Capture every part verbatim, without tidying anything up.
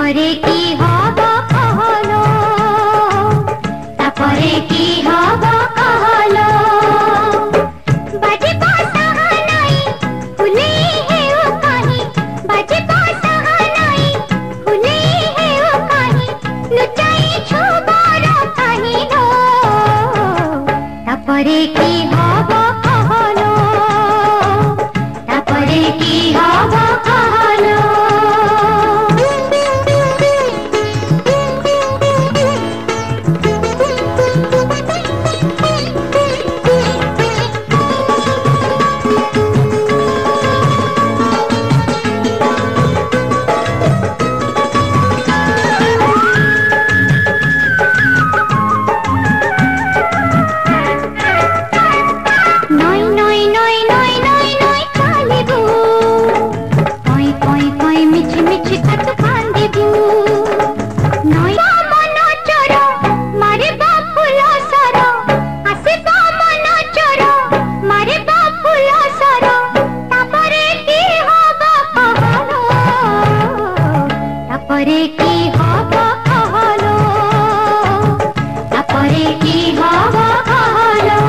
তাপরে কি হব কহলো, তাপরে কি হব কহলো। বাজিব সাহানাই ফুলে হেউ কাহি, বাজিব সাহানাই ফুলে হেউ কাহি, লুচাই ছুবর কাহিলো। তাপরে কি হব কহলো, তাপরে কি হব কহলো। তাপরে কি হব কহলো, তাপরে কি হব কহলো।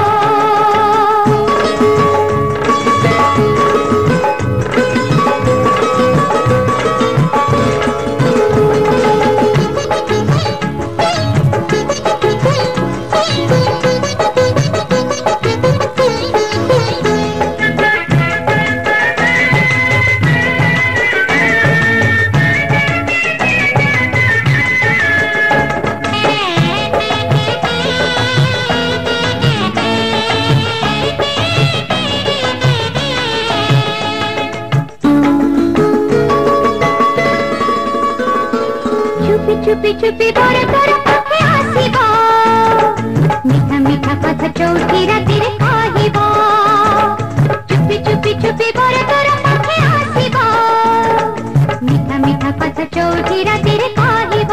চুপি চুপি বড় বড় পাখি আসিব, মিঠা মিঠা কথা চৌকি রাতিরে কহিব। চুপি চুপি চুপি বড় বড় পাখি আসিব, মিঠা মিঠা কথা চৌকি রাতিরে কহিব।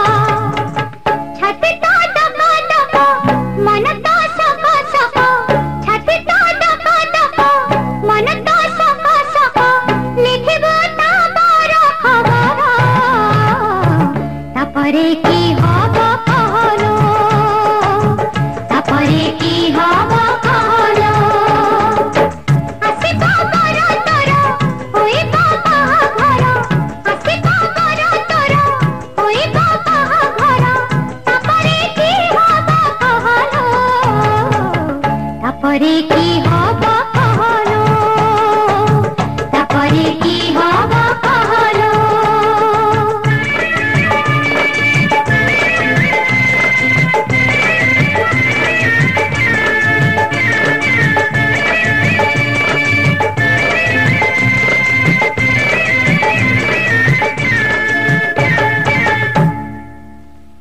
ছাতি তো দব দব মন তো সক সক, ছাতি তো দব দব মন তো সক সক, লিখিব তা বড় খবর। তাপরে কি হব কহলো, তাপরে কি হব কহলো। আসিব বড় তোর হইব বাহাঘর, আসিব বড় তোর হইব বাহাঘর। তাপরে কি হব কহলো, তাপরে কি হব কহলো, তাপরে কি হব।